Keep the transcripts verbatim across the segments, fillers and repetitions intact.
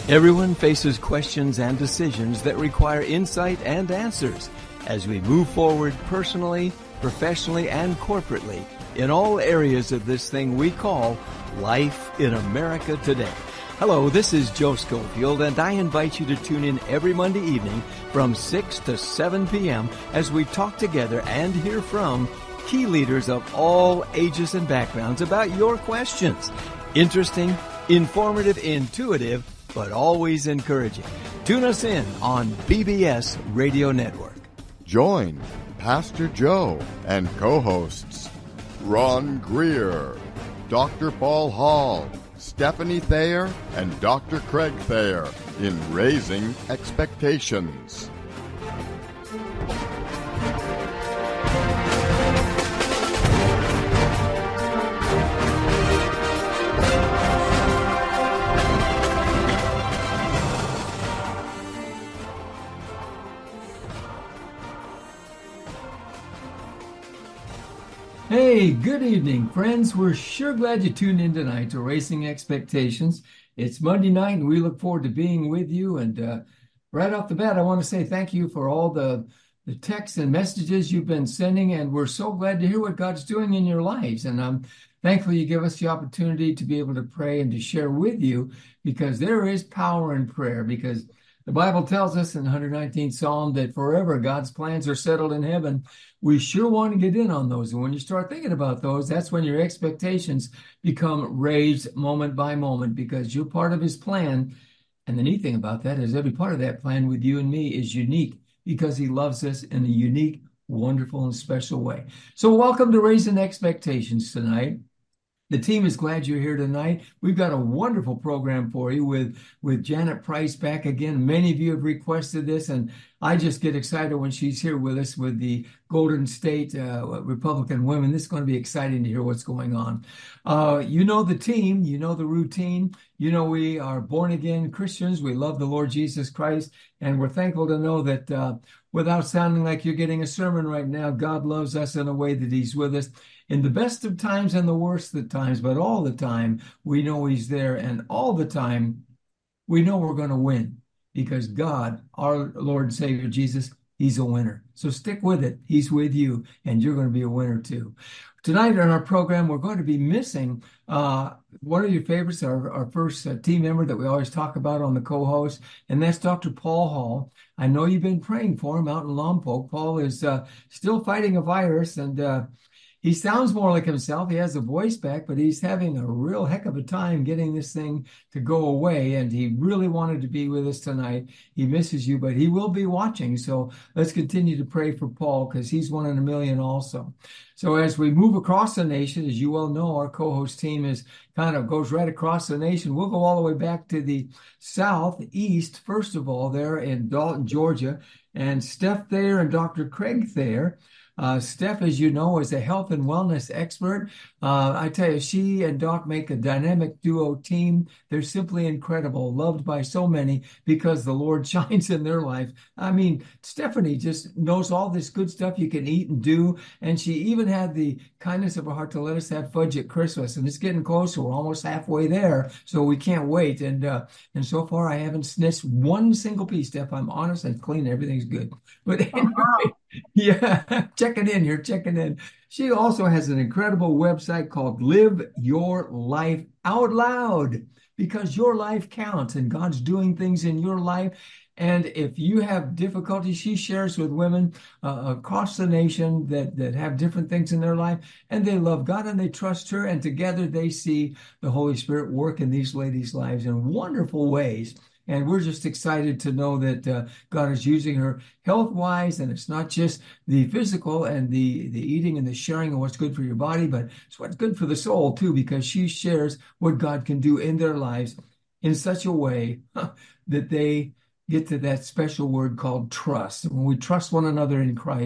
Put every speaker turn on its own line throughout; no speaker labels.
Everyone faces questions and decisions that require insight and answers as we move forward personally, professionally, and corporately in all areas of this thing we call life in America today. Hello, this is Joe Schofield, and I invite you to tune in every Monday evening from six to seven p.m. as we talk together and hear from key leaders of all ages and backgrounds about your questions. Interesting, informative, intuitive, but always encouraging. Tune us in on B B S Radio Network.
Join Pastor Joe and co-hosts Ron Greer, Doctor Paul Hall, Stephanie Thayer, and Doctor Craig Thayer in Raising Expectations.
Hey, good evening, friends. We're sure glad you tuned in tonight to Racing Expectations. It's Monday night, and we look forward to being with you. And uh, right off the bat, I want to say thank you for all the, the texts and messages you've been sending, and we're so glad to hear what God's doing in your lives. And I'm thankful you give us the opportunity to be able to pray and to share with you, because there is power in prayer, because the Bible tells us in the one hundred nineteenth Psalm that forever God's plans are settled in heaven. We sure want to get in on those. And when you start thinking about those, that's when your expectations become raised moment by moment, because you're part of his plan. And the neat thing about that is every part of that plan with you and me is unique, because he loves us in a unique, wonderful, and special way. So welcome to Raising Expectations tonight. The team is glad you're here tonight. We've got a wonderful program for you with, with Janet Price back again. Many of you have requested this, and I just get excited when she's here with us with the Golden State uh, Republican women. This is going to be exciting to hear what's going on. Uh, you know the team. You know the routine. You know we are born-again Christians. We love the Lord Jesus Christ, and we're thankful to know that uh, without sounding like you're getting a sermon right now, God loves us in a way that he's with us in the best of times and the worst of times, but all the time we know he's there, and all the time we know we're going to win, because God, our Lord and Savior Jesus, he's a winner. So stick with it. He's with you, and you're going to be a winner too. Tonight on our program, we're going to be missing uh, one of your favorites, our, our first uh, team member that we always talk about on the co-host, and that's Doctor Paul Hall. I know you've been praying for him out in Lompoc. Paul is uh, still fighting a virus, and uh, he sounds more like himself. He has a voice back, but he's having a real heck of a time getting this thing to go away. And he really wanted to be with us tonight. He misses you, but he will be watching. So let's continue to pray for Paul, because he's one in a million also. So as we move across the nation, as you well know, our co-host team is kind of goes right across the nation. We'll go all the way back to the southeast, first of all, there in Dalton, Georgia. And Steph Thayer and Doctor Craig Thayer. Uh, Steph, as you know, is a health and wellness expert. Uh, I tell you, she and Doc make a dynamic duo team. They're simply incredible, loved by so many because the Lord shines in their life. I mean, Stephanie just knows all this good stuff you can eat and do. And she even had the kindness of her heart to let us have fudge at Christmas. And it's getting closer. We're almost halfway there. So we can't wait. And uh, and so far, I haven't snitched one single piece, Steph. I'm honest and clean. Everything's good. But anyway, yeah, checking in here, checking in. She also has an incredible website called Live Your Life Out Loud, because your life counts and God's doing things in your life. And if you have difficulty, she shares with women uh, across the nation that, that have different things in their life, and they love God and they trust her. And together they see the Holy Spirit work in these ladies' lives in wonderful ways. And we're just excited to know that uh, God is using her health-wise, and it's not just the physical and the, the eating and the sharing of what's good for your body, but it's what's good for the soul too, because she shares what God can do in their lives in such a way huh, that they get to that special word called trust. When we trust one another in Christ,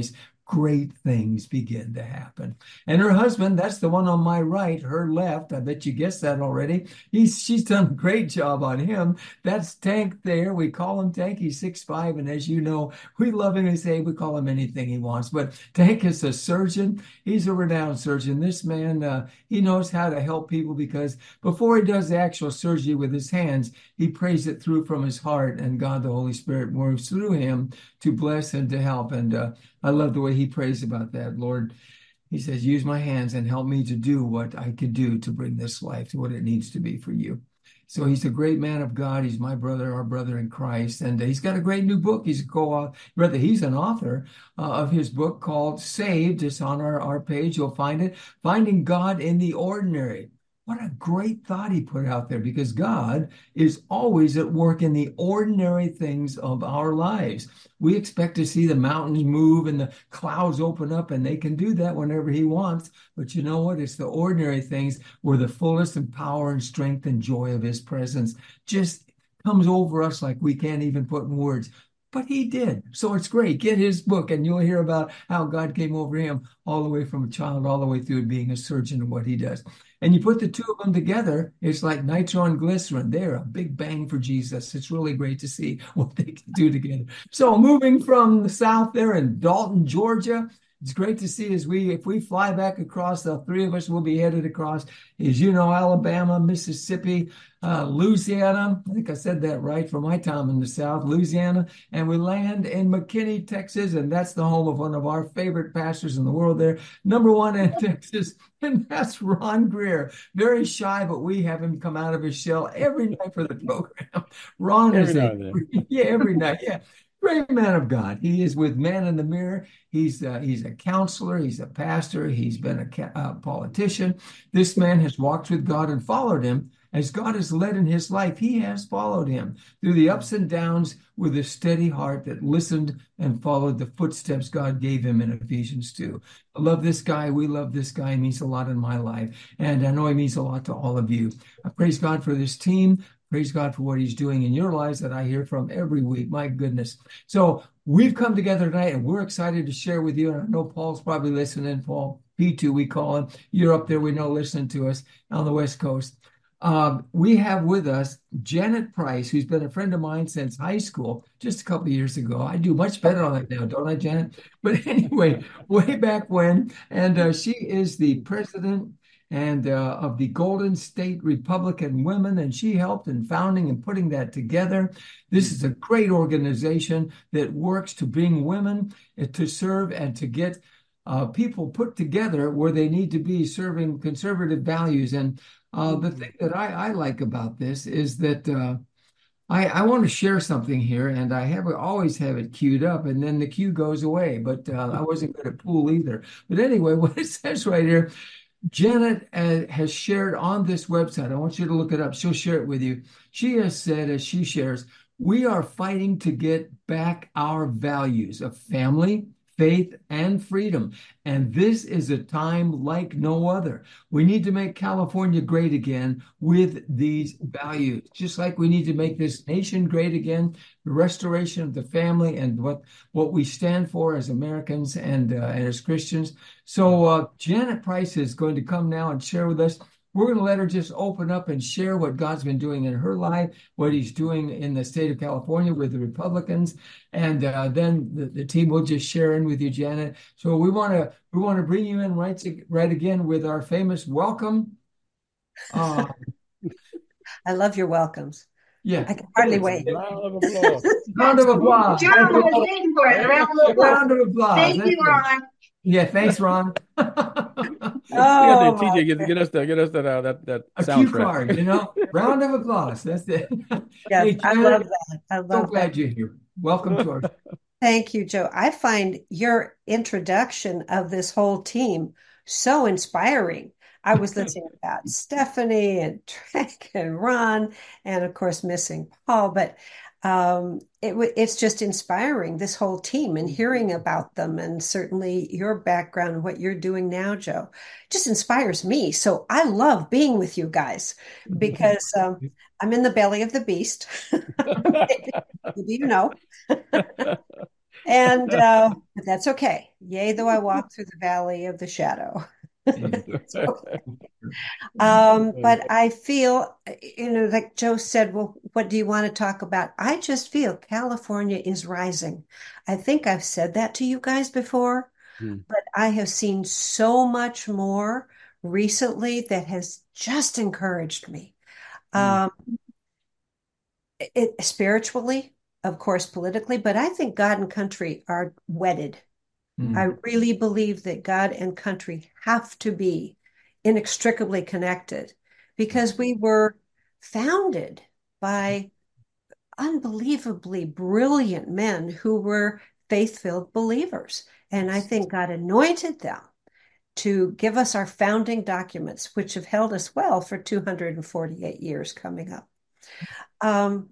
great things begin to happen. And her husband, that's the one on my right, her left. I bet you guessed that already. He's she's done a great job on him. That's Tank there. We call him Tank. He's six five, and as you know, we love him. We say we call him anything he wants. But Tank is a surgeon. He's a renowned surgeon. This man, uh, he knows how to help people because before he does the actual surgery with his hands, he prays it through from his heart, and God, the Holy Spirit, moves through him to bless and to help. And uh, I love the way he prays about that. Lord, he says, use my hands and help me to do what I could do to bring this life to what it needs to be for you. So he's a great man of God. He's my brother, our brother in Christ. And he's got a great new book. He's a co-author, rather, he's an author uh, of his book called Saved. It's on our, our page. You'll find it. Finding God in the Ordinary. What a great thought he put out there, because God is always at work in the ordinary things of our lives. We expect to see the mountains move and the clouds open up, and they can do that whenever he wants. But you know what? It's the ordinary things where the fullness and power and strength and joy of his presence just comes over us like we can't even put in words. But he did. So it's great. Get his book and you'll hear about how God came over him all the way from a child, all the way through being a surgeon and what he does. And you put the two of them together, it's like nitro and glycerin. They're a big bang for Jesus. It's really great to see what they can do together. So moving from the south there in Dalton, Georgia, it's great to see as we, if we fly back across, the three of us will be headed across, as you know, Alabama, Mississippi, uh, Louisiana. I think I said that right for my time in the South, Louisiana. And we land in McKinney, Texas. And that's the home of one of our favorite pastors in the world there, number one in Texas. And that's Ron Greer. Very shy, but we have him come out of his shell every night for the program. Ron
every
is a, yeah, every night. Yeah. Great man of God. He is with Man in the Mirror. He's uh, he's a counselor. He's a pastor. He's been a ca- uh, politician. This man has walked with God and followed him. As God has led in his life, he has followed him through the ups and downs with a steady heart that listened and followed the footsteps God gave him in Ephesians two. I love this guy. We love this guy. He means a lot in my life. And I know he means a lot to all of you. I praise God for this team. Praise God for what he's doing in your lives that I hear from every week. My goodness. So we've come together tonight and we're excited to share with you. And I know Paul's probably listening. Paul P two, we call him. You're up there, we know, listening to us on the West Coast. Um, we have with us Janet Price, who's been a friend of mine since high school, just a couple of years ago. I do much better on that now, don't I, Janet? But anyway, way back when. And uh, she is the president and uh, of the Golden State Republican Women, and she helped in founding and putting that together. This is a great organization that works to bring women uh, to serve and to get uh, people put together where they need to be, serving conservative values. And uh, the thing that I, I like about this is that uh, I, I want to share something here, and I have always have it queued up, and then the queue goes away. But uh, I wasn't good at pool either. But anyway, what it says right here, Janet uh, has shared on this website. I want you to look it up. She'll share it with you. She has said, as she shares, we are fighting to get back our values of family, faith, and freedom. And this is a time like no other. We need to make California great again with these values, just like we need to make this nation great again, the restoration of the family and what, what we stand for as Americans and, uh, and as Christians. So uh, Janet Price is going to come now and share with us. We're going to let her just open up and share what God's been doing in her life, what he's doing in the state of California with the Republicans. And uh, then the, the team will just share in with you, Janet. So we want to we want to bring you in right, to, right again with our famous welcome. Uh,
I love your welcomes.
Yeah.
I can hardly wait.
Round of applause.
Round of applause.
John was waiting for it. Round of applause.
Round of applause.
Thank
That's
you,
it.
Ron.
Yeah, thanks, Ron.
Oh,
T J, get, get us that, get us that, uh, that, that
A
soundtrack.
cue card, you know? Round of applause. That's it.
yes,
Hey,
I
Janet,
love that. I
so
love
glad
that.
you're here. Welcome to our
Thank you, Joe. I find your introduction of this whole team so inspiring. I was listening about Stephanie and Trek and Ron, and of course, missing Paul, but um, it, it's just inspiring, this whole team, and hearing about them, and certainly your background and what you're doing now, Joe, just inspires me. So I love being with you guys because um, I'm in the belly of the beast. Maybe you know. And uh, but that's okay. Yea, though I walk through the valley of the shadow. So, um, but I feel, you know, like Joe said, well, what do you want to talk about? I just feel California is rising. I think I've said that to you guys before,
Hmm.
but I have seen so much more recently that has just encouraged me.
Hmm.
Um, it spiritually, of course, politically, but I think God and country are wedded. I
Mm.
really believe that God and country have to be inextricably connected because we were founded by unbelievably brilliant men who were faith-filled believers. And I think God anointed them to give us our founding documents, which have held us well for two hundred forty-eight years coming up. Um,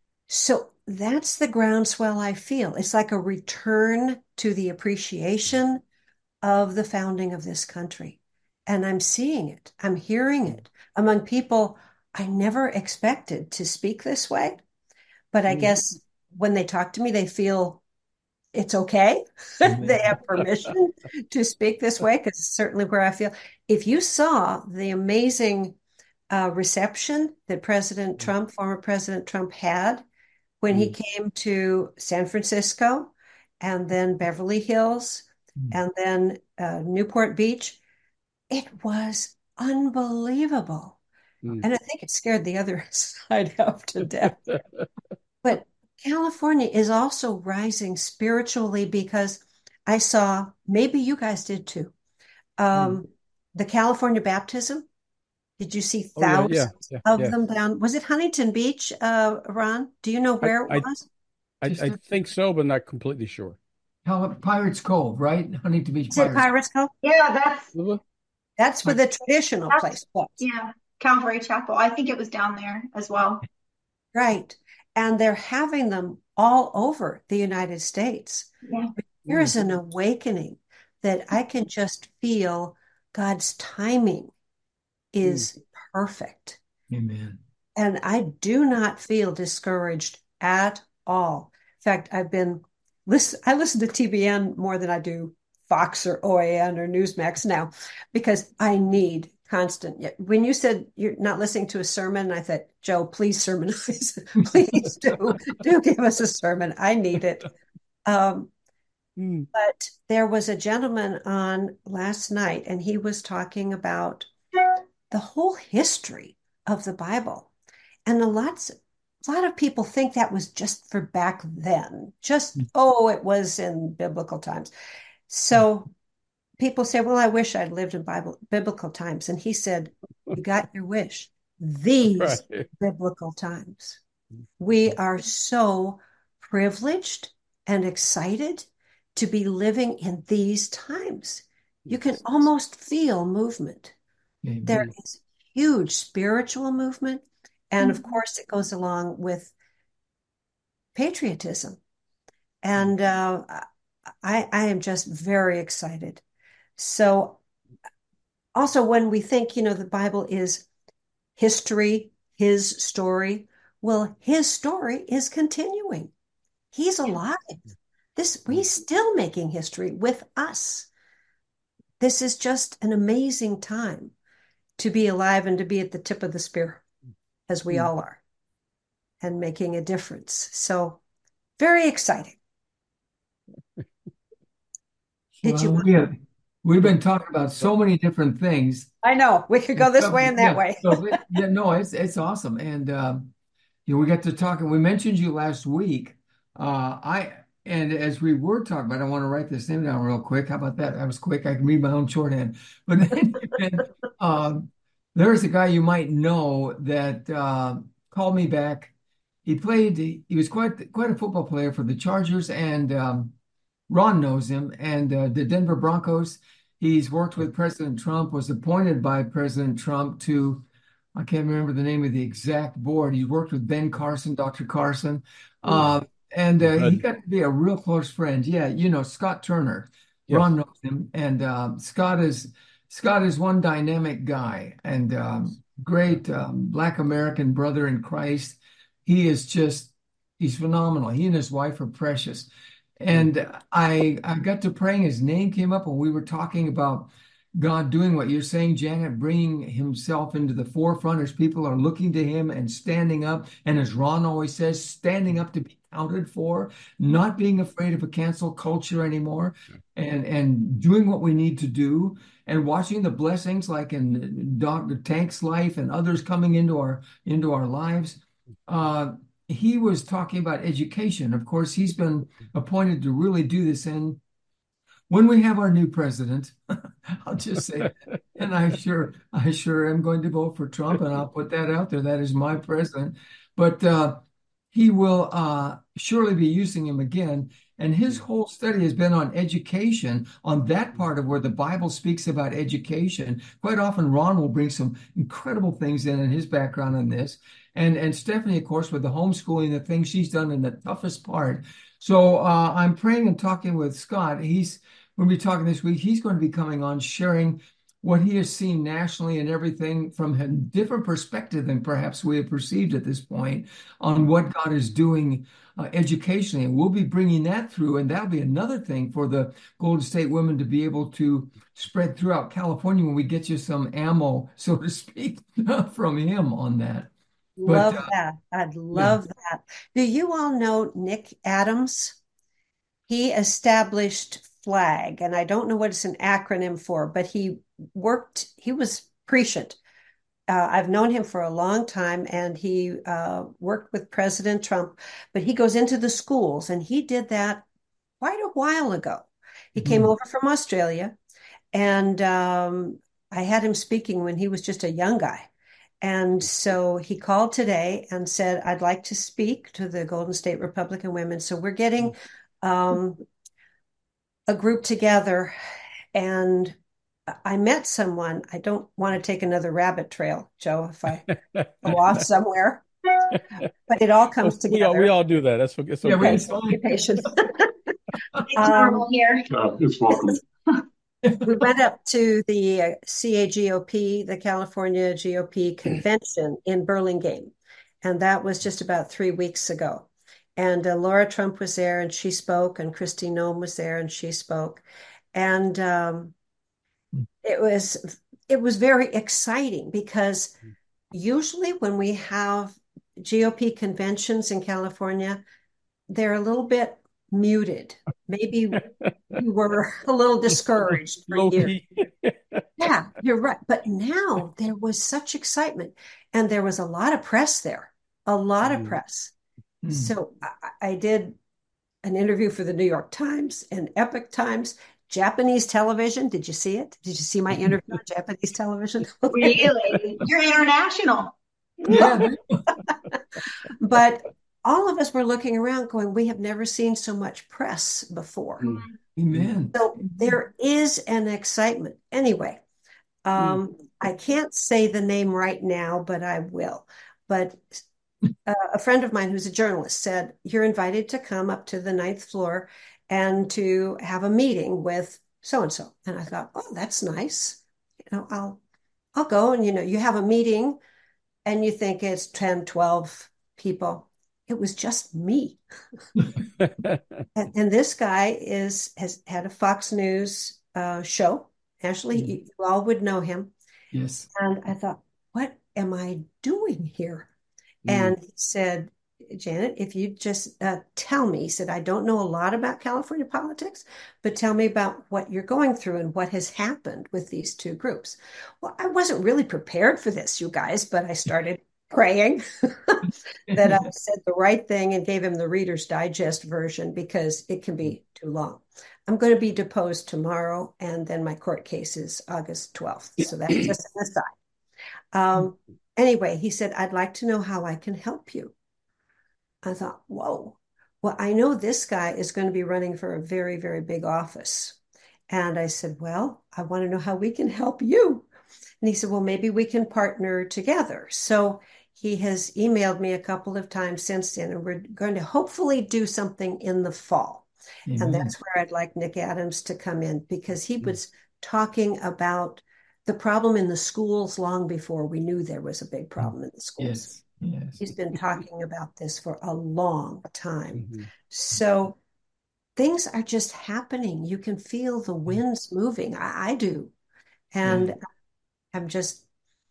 so that's the groundswell I feel. It's like a return to the appreciation of the founding of this country. And I'm seeing it, I'm hearing it among people I never expected to speak this way. But I
Hmm.
guess when they talk to me, they feel it's okay. They
Amen.
have permission to speak this way because it's certainly where I feel. If you saw the amazing uh, reception that President Trump, former President Trump, had when he
Hmm.
came to San Francisco and then Beverly Hills
Mm.
and then uh, Newport Beach, it was unbelievable.
Hmm.
And I think it scared the other side half to death. But California is also rising spiritually because I saw, maybe you guys did too,
Hmm.
um, the California baptism. Did you see
Oh yeah, yeah,
thousands
yeah,
of
yeah.
them down? Was it Huntington Beach, uh, Ron? Do you know
I,
where it
I,
was?
I,
Just
I
a,
think so, but not completely sure.
how Pirates Cove, right? Huntington Beach
Is it
Pirates.
Pirates Cove?
Yeah, that's
Really?
That's where
Pi-
the traditional
that's
place was.
yeah, Calvary Chapel. I think it was down there as well.
Right. And they're having them all over the United States.
Yeah.
There
Hmm.
is an awakening that I can just feel God's timing
Hmm.
is perfect.
Amen.
And I do not feel discouraged at all. In fact, I've been listen, I listen to T B N more than I do Fox or O A N or Newsmax now because I need constant. When you said you're not listening to a sermon, I thought, Joe, please sermonize. Please do do give us a sermon. I need it. Um,
Hmm.
but there was a gentleman on last night, and he was talking about the whole history of the Bible. And a lots, a lot of people think that was just for back then. Just, oh, it was in biblical times. So people say, well, I wish I'd lived in Bible biblical times. And he said, you got your wish.
Right.
These biblical times. We are so privileged and excited to be living in these times. You can
Yes.
almost feel movement. There
Amen.
is huge spiritual movement. And of course, it goes along with patriotism. And uh, I, I am just very excited. So, also, when we think, you know, the Bible is history, his story, well, his story is continuing. He's
Yeah.
alive. This, he's still making history with us. This is just an amazing time to be alive and to be at the tip of the spear, as we
Hmm.
all are, and making a difference. So, very exciting. Did you
Well,
want?
we have, we've been talking about so many different things.
I know we could go
And
this
stuff.
way and that
Yeah.
way.
So th- yeah, no, it's it's awesome. And um, you know, we got to talking. We mentioned you last week. Uh, I and as we were talking about, I want to write this name down real quick. How about that? That was quick. I can read my own shorthand. But then, and, um, there's a guy you might know that uh, called me back. He played. He was quite quite a football player for the Chargers, and um, Ron knows him. And uh, the Denver Broncos. He's worked with President Trump. Was appointed by President Trump to I can't remember the name of the exact board. He worked with Ben Carson, Doctor Carson, uh, and uh, he
Good.
got to be a real close friend. Yeah, you know Scott Turner.
Yes.
Ron knows him, and um, Scott is Scott is one dynamic guy and um, great um, Black American brother in Christ. He is just he's phenomenal. He and his wife are precious, And I I got to praying, his name came up, and we were talking about God doing what you're saying, Janet, bringing himself into the forefront as people are looking to him and standing up. And as Ron always says, standing up to be counted for, not being afraid of a cancel culture anymore, and, and doing what we need to do, and watching the blessings like in Doctor Tank's life and others coming into our into our lives. Uh, he was talking about education. Of course, he's been appointed to really do this. And when we have our new president, I'll just say, and I sure, I sure am going to vote for Trump, and I'll put that out there. That is my president. But uh, he will uh, surely be using him again. And his whole study has been on education, on that part of where the Bible speaks about education. Quite often, Ron will bring some incredible things in in his background on this. And, and Stephanie, of course, with the homeschooling, the things she's done in the toughest part. So uh, I'm praying and talking with Scott. He's going to be talking this week. He's going to be coming on, sharing what he has seen nationally and everything from a different perspective than perhaps we have perceived at this point on what God is doing uh, educationally. And we'll be bringing that through. And that'll be another thing for the Golden State women to be able to spread throughout California when we get you some ammo, so to speak, from him on that.
Love
But, uh,
that. I'd love
yeah.
that. Do you all know Nick Adams? He established FLAG, and I don't know what it's an acronym for, but he worked, he was prescient. Uh, I've known him for a long time, and he uh, worked with President Trump, but he goes into the schools, and he did that quite a while ago. He came
Mhm.
over from Australia, and um, I had him speaking when he was just a young guy. And so he called today and said, I'd like to speak to the Golden State Republican women. So we're getting um, a group together. And I met someone. I don't want to take another rabbit trail, Joe, if I go off somewhere, but it all comes
We all, we
together.
all do that. That's it's
Yeah,
okay.
we-
Okay, so be patient.
It's
Um,
normal here.
Uh, it's welcome.
We went up to the uh, C A G O P, the California G O P convention in Burlingame, and that was just about three weeks ago. And uh, Laura Trump was there, and she spoke, and Kristi Noem was there, and she spoke, and um, it was it was very exciting because usually when we have G O P conventions in California, they're a little bit muted. Maybe we were a little discouraged for
Low
years.
key.
Yeah, you're right. But now there was such excitement, and there was a lot of press there, a lot of
Mm.
press.
Mm.
So I, I did an interview for the New York Times and Epoch Times, Japanese television. Did you see it? Did you see my interview on Japanese television?
Really? You're international.
Yeah.
But all of us were looking around going, we have never seen so much press before.
Mm.
Amen.
So there is an excitement. Anyway, um, I can't say the name right now, but I will. But uh, a friend of mine who's a journalist said, you're invited to come up to the ninth floor and to have a meeting with so-and-so. And I thought, oh, that's nice. You know, I'll I'll go. And, you know, you have a meeting and you think it's ten, twelve people. It was just me. and, and this guy is has had a Fox News uh, show. Actually,
Mhm.
you, you all would know him.
Yes.
And I thought, what am I doing here?
Mm.
And he said, Janet, if you just uh, tell me, he said, I don't know a lot about California politics, but tell me about what you're going through and what has happened with these two groups. Well, I wasn't really prepared for this, you guys, but I started praying that I said the right thing and gave him the Reader's Digest version because it can be too long. I'm going to be deposed tomorrow, and then my court case is August twelfth. So that's just an aside. Um, anyway, he said, I'd like to know how I can help you. I thought, whoa. Well, I know this guy is going to be running for a very, very big office. And I said, well, I want to know how we can help you. And he said, well, maybe we can partner together. So he has emailed me a couple of times since then, and we're going to hopefully do something in the fall.
Amen.
And that's where I'd like Nick Adams to come in, because he was talking about the problem in the schools long before we knew there was a big problem in the schools.
Yes. Yes.
He's been talking about this for a long time.
Mhm.
So things are just happening. You can feel the winds moving. I, I do. And
Yeah.
I'm just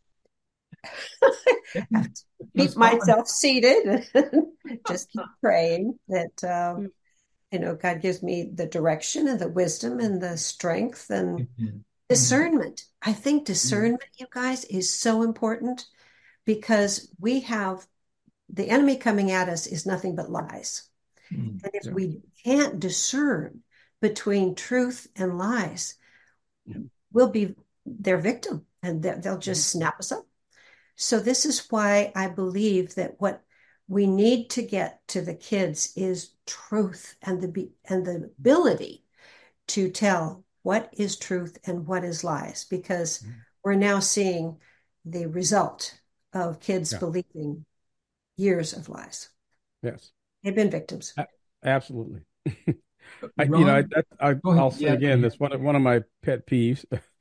have to keep myself seated and just keep praying that uh, you know, God gives me the direction and the wisdom and the strength and discernment. I think discernment, you guys, is so important because we have the enemy coming at us is nothing but lies.
Mm.
And if
Yeah.
we can't discern between truth and lies,
Yeah.
we'll be their victim and they- they'll just snap us up. So this is why I believe that what we need to get to the kids is truth and the be- and the ability to tell what is truth and what is lies, because we're now seeing the result of kids
Yeah.
believing years of lies.
Yes.
They've been victims.
A- Absolutely. I, you
Ron,
know, I, I,
go ahead.
I'll say
Yeah, go
again,
ahead.
that's one of, one of my pet peeves.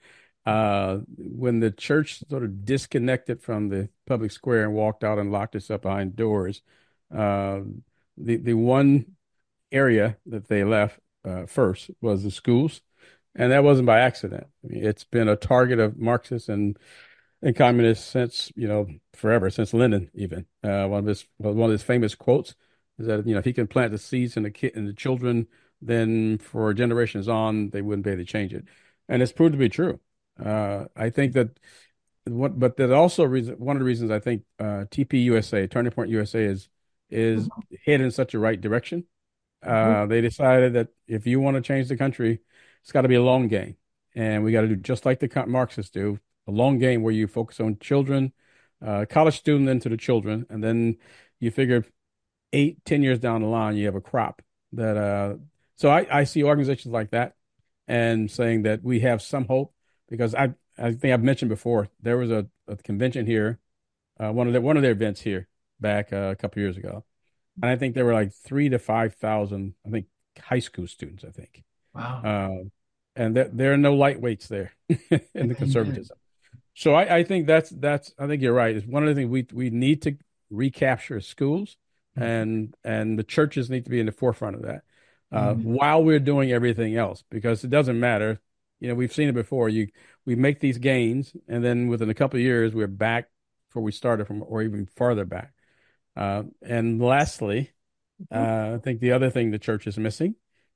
Uh, when the church sort of disconnected from the public square and walked out and locked itself behind doors, uh, the the one area that they left uh, first was the schools, and that wasn't by accident. I mean, it's been a target of Marxists and and communists since, you know, forever, since Lenin even. Uh, one of his one of his famous quotes is that, you know, if he can plant the seeds in the kid in the children, then for generations on, they wouldn't be able to change it, and it's proved to be true. Uh, I think that what, but there's also a reason. One of the reasons I think uh, T P U S A, Turning Point U S A, is is headed in such a right direction. Uh, they decided that if you want to change the country, it's got to be a long game, and we got to do just like the co- Marxists do, a long game where you focus on children, uh, college student into the children, and then you figure eight, ten years down the line, you have a crop that. Uh, so I, I see organizations like that and saying that we have some hope because I I think I've mentioned before there was a, a convention here, uh, one of the one of their events here back uh, a couple years ago, and I think there were like three to five thousand, I think, high school students. I think,
Wow.
uh, and there there are no lightweights there in the conservatism. So I, I think that's that's I think you're right. It's one of the things we we need to recapture schools, and and the churches need to be in the forefront of that uh,
Mhm.
while we're doing everything else, because it doesn't matter. You know, we've seen it before. You we make these gains, and then within a couple of years, we're back where we started from, or even farther back. Uh, and lastly, uh, I think the other thing the church is missing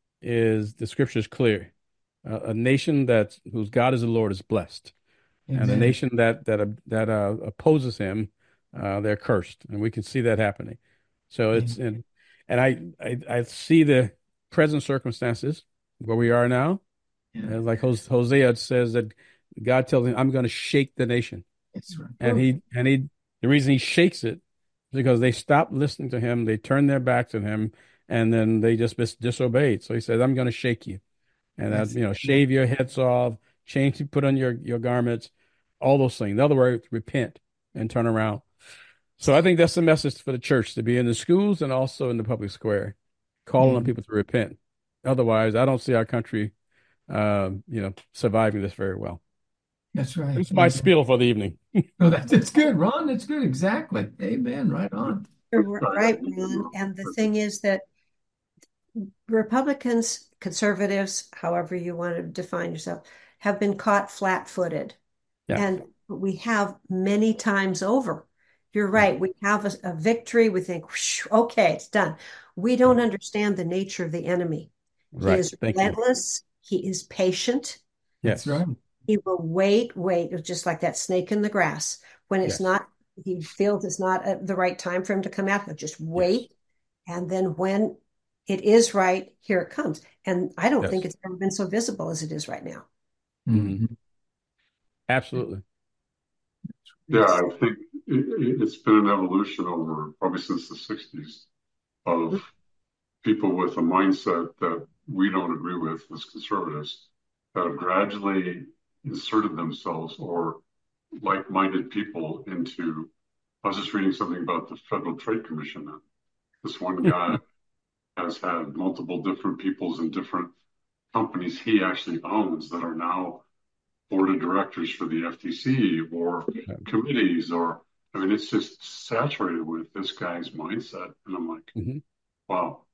is the scripture is clear. Uh, a nation that whose God is the Lord is blessed, and a
Amen.
nation that that uh, that uh, opposes Him, uh, they're cursed, and we can see that happening. So it's and and I, I I see the present circumstances where we are now.
Yeah.
Uh, like Hos- Hosea says that God tells him, "I'm going to shake the nation,"
That's right.
and he and he the reason he shakes it is because they stopped listening to him, they turned their backs on him, and then they just mis- disobeyed. So he says, "I'm going to shake you," and that,
That's-
you know, shave your heads off, change, put on your your garments, all those things. In other words, repent and turn around. So I think that's the message for the church, to be in the schools and also in the public square, calling on
Mhm.
people to repent. Otherwise, I don't see our country, um, you know, surviving this very well.
That's right.
It's my
Amen.
spiel for the evening.
No, that's, that's good, Ron. That's good. Exactly. Amen. Right on.
You're right, Ron. And the thing is that Republicans, conservatives, however you want to define yourself, have been caught flat-footed.
Yes.
And we have many times over. You're right. We have a, a victory. We think, "Whoosh, okay, it's done." We don't understand the nature of the enemy. He
Right.
is
Thank you.
relentless. He is patient.
Yes.
That's right.
He will wait, wait, It's just like that snake in the grass. When it's
Yes.
not, he feels it's not at the right time for him to come out, he'll just wait. And then when it is right, here it comes. And I don't
Yes.
think it's ever been so visible as it is right now.
Mhm.
Absolutely.
Yeah, I think it, it's been an evolution over probably since the sixties of people with a mindset that we don't agree with as conservatives that have gradually inserted themselves or like-minded people into. I was just reading something about the Federal Trade Commission. That this one guy has had multiple different peoples in different companies he actually owns that are now board of directors for the F T C or committees, or I mean, it's just saturated with this guy's mindset. And I'm like,
Mhm.
wow,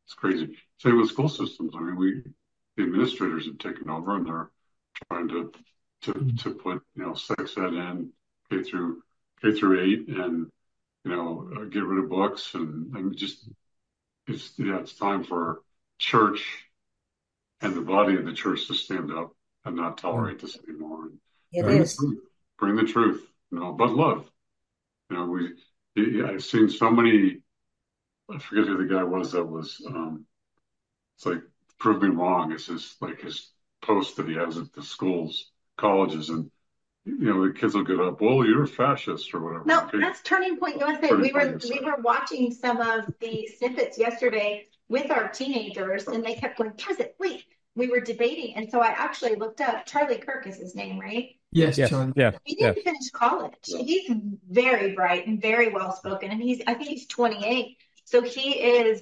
It's crazy. Same with school systems. I mean, we the administrators have taken over, and they're trying to to to put you know sex ed in K through K through eight, and you know uh, get rid of books, and, and just it's yeah, it's time for church and the body of the church to stand up and not tolerate this anymore. And
It
bring the
is.
truth, bring the truth, you know, but love. You know, we I've seen so many. I forget who the guy was that was. Um, it's like prove me wrong. It's his like his post that he has at the schools, colleges, and you know the kids will get up. Well, you're a fascist or whatever.
No,
Okay.
that's Turning Point U S A.
Turning
We were
Point
we were watching some of the snippets yesterday with our teenagers, and they kept going, "Pause it, wait." We were debating, and so I actually looked up. Charlie Kirk is his name, right?
Yes,
Yes.
Charlie.
Yeah.
He
Yeah.
didn't finish college. He's very bright and very well spoken, and he's I think he's twenty-eight. So he is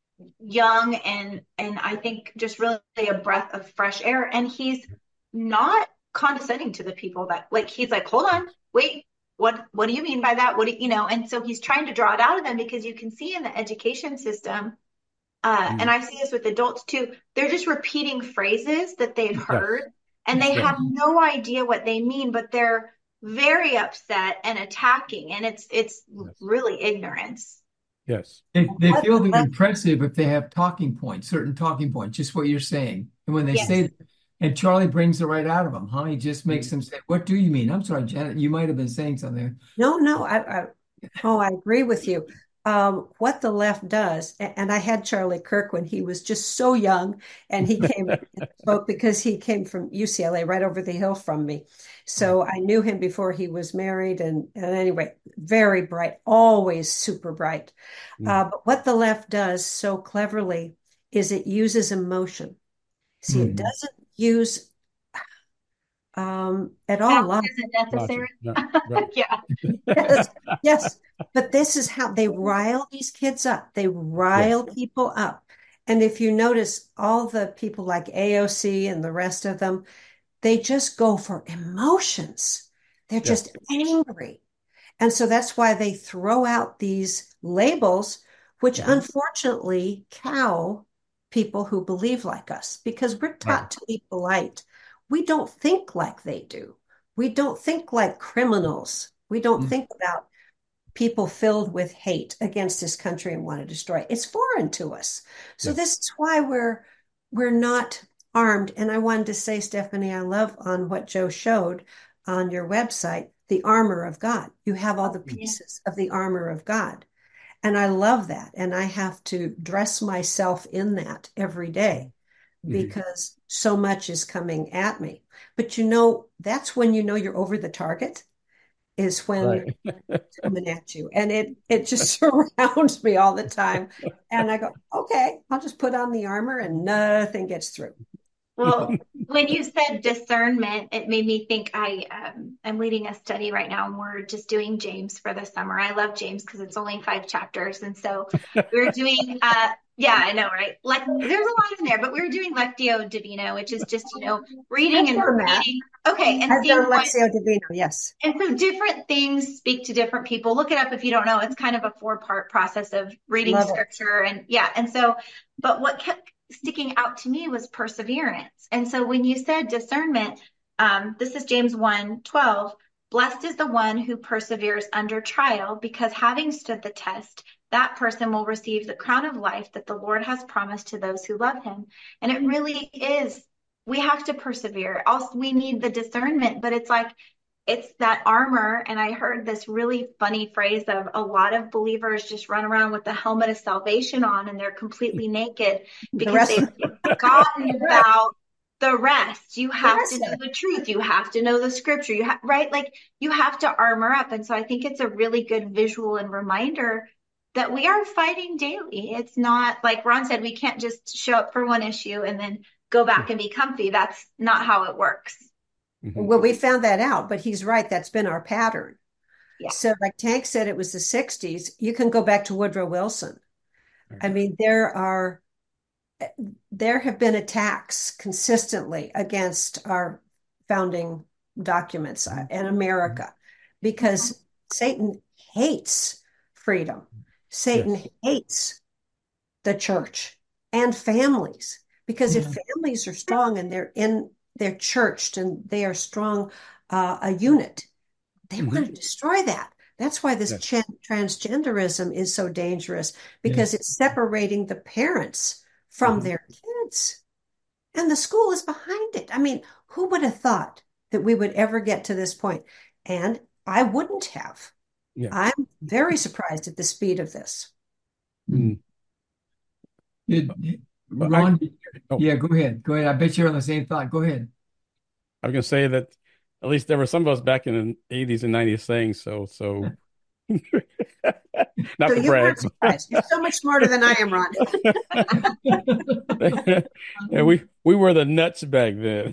young and and I think just really a breath of fresh air. And he's not condescending to the people that like he's like, hold on, wait, what what do you mean by that? What do you, you know? And so he's trying to draw it out of them because you can see in the education system, uh,
Mm.
and I see this with adults too, they're just repeating phrases that they've
Yes.
heard and they
Yes.
have no idea what they mean, but they're very upset and attacking, and it's it's
Yes.
really ignorance.
Yes.
They, they
What
feel
the
they're
left?
impressive if they have talking points, certain talking points, just what you're saying. And when they
Yes.
say, and Charlie brings it right out of them, huh? He just makes
Mm.
them say, "What do you mean?" I'm sorry, Janet, you might have been saying something.
No, no, I, I oh, I agree with you. Um, what the left does, a- and I had Charlie Kirk when he was just so young, and he came and spoke because he came from U C L A right over the hill from me. So I knew him before he was married, and, and anyway, very bright, always super bright.
Mm.
Uh, but what the left does so cleverly is it uses emotion. See, it
Mhm.
doesn't use um, at all
That
logic.
isn't
Logic.
necessary.
No, right.
Yeah.
Yes, yes. But this is how they rile these kids up. They
Yes.
rile people up. And if you notice, all the people like A O C and the rest of them, they just go for emotions. They're
Yes.
just angry. And so that's why they throw out these labels, which
Mhm.
unfortunately cow people who believe like us, because we're
Right.
taught to be polite. We don't think like they do. We don't think like criminals. We don't
Mm.
think about people filled with hate against this country and want to destroy it. It's foreign to us. So
Yes.
this is why we're we're not armed. And I wanted to say, Stephanie, I love on what Joe showed on your website, the armor of God. You have all the
Yeah.
pieces of the armor of God. And I love that. And I have to dress myself in that every day
Mhm.
because so much is coming at me. But you know, that's when you know you're over the target, is when
Right.
it's coming at you. And it it just surrounds me all the time. And I go, okay, I'll just put on the armor and nothing gets through.
Well, when you said discernment, it made me think I um, I'm leading a study right now, and we're just doing James for the summer. I love James because it's only five chapters, and so we're doing. Uh, yeah, I know, right? Like there's a lot in there, but we were doing Lectio Divina, which is just you know reading
I've
and
done that.
repeating. Okay, and
I've
seeing
done
what
Lectio Divina, yes.
and so different things speak to different people. Look it up if you don't know. It's kind of a four-part process of reading
Love it.
scripture and yeah. And so, but what kept sticking out to me was perseverance. And so when you said discernment, um, this is James one twelve. Blessed is the one who perseveres under trial, because having stood the test, that person will receive the crown of life that the Lord has promised to those who love him. And it really is, we have to persevere. Also, we need the discernment, but it's like, it's that armor. And I heard this really funny phrase of a lot of believers just run around with the helmet of salvation on and they're completely naked
The
because
rest
they've
of
forgotten about the rest. You
the
have
rest
to
of
know
it.
the truth. You have to know the scripture. You have, right? Like you have to armor up. And so I think it's a really good visual and reminder that we are fighting daily. It's not like Ron said, we can't just show up for one issue and then go back and be comfy. That's not how it works.
Mhm.
Well, we found that out, but he's right. That's been our pattern.
Yeah.
So, like Tank said, it was the sixties. You can go back to Woodrow Wilson. I mean, there are there have been attacks consistently against our founding documents uh, in America because Satan hates freedom. Satan
Yes.
hates the church. and families. Because
Yeah.
if families are strong and they're in, they're churched and they are strong, uh, a unit, they
Mhm.
want to destroy that. That's why this
Yes.
ch- transgenderism is so dangerous, because
Yes.
it's separating the parents from
Mhm.
their kids. And the school is behind it. I mean, who would have thought that we would ever get to this point? And I wouldn't have.
Yeah.
I'm very surprised at the speed of this.
Mm.
Did,
But I,
Ron,
oh,
yeah, go ahead. Go ahead. I bet you're on the same thought. Go ahead.
I was going to say that at least there were some of us back in the eighties and nineties saying so. So not
So
to
you
brag.
weren't surprised. You're so much smarter than I am, Ron.
Yeah, we we were the nuts back then.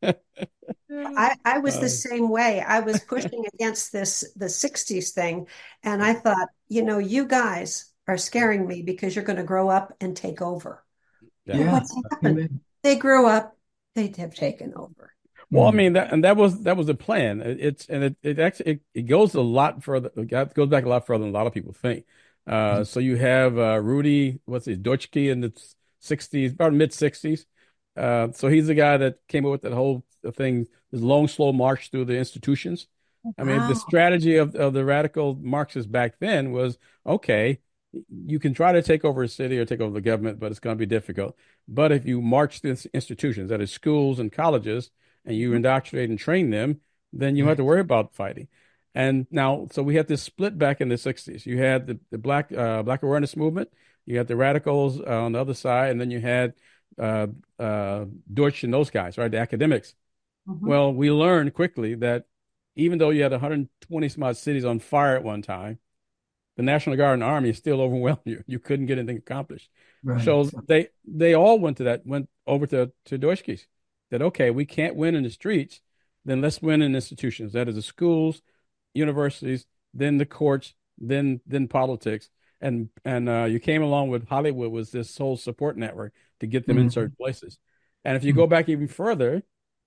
I, I was the
Uh,
same way. I was pushing against this, the sixties thing. And I thought, you know, you guys are scaring me because you're going to grow up and take over.
yeah.
And
Yeah.
what's happened?
Amen.
They grew up, they have taken over.
Well, I
Mm.
mean that, and that was that was the plan. It, it's and it it actually it, it goes a lot further. It goes back a lot further than a lot of people think. Uh, so you have uh, Rudy, what's his Dutschke in the sixties, about mid sixties. Uh, so he's the guy that came up with that whole thing, this long, slow march through the institutions. I mean, the
Wow.
strategy of, of the radical Marxists back then was, okay, you can try to take over a city or take over the government, but it's going to be difficult. But if you march through institutions, that is schools and colleges, and you indoctrinate and train them, then you don't have to worry about fighting. And now, so we had this split back in the sixties. You had the, the black uh, black awareness movement, you had the radicals uh, on the other side, and then you had uh, uh, Deutsch and those guys, right, the academics.
Mm-hmm.
Well, we learned quickly that even though you had one hundred twenty some odd cities on fire at one time, the National Guard and Army still overwhelmed you. You couldn't get anything accomplished.
Right.
So they they all went to that, went over to to Deutschke's. That okay, we can't win in the streets, then let's win in institutions. That is the schools, universities, then the courts, then then politics. And and uh, you came along with Hollywood was this whole support network to get them
Mhm.
in certain places. And if you go back even further,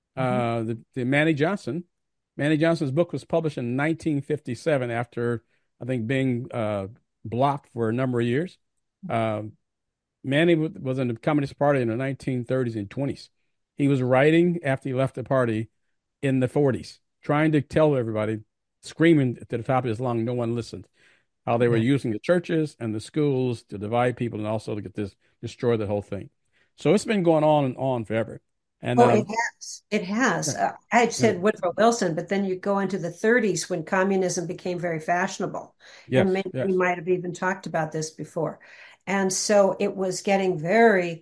uh, the, the Manny Johnson, Manny Johnson's book was published in nineteen fifty-seven after I think being uh, blocked for a number of years. Um, Manny w- was in the Communist Party in the nineteen thirties and twenties. He was writing after he left the party in the forties, trying to tell everybody, screaming to the top of his lung, no one listened, how they were
Yeah.
using the churches and the schools to divide people and also to get this, destroy the whole thing. So it's been going on and on forever. And
Oh,
um,
it has. It has.
yeah,
Uh, I had said
yeah,
Woodrow Wilson, but then you go into the thirties when communism became very fashionable. And
yes,
maybe we
yes,
might have even talked about this before. And so it was getting very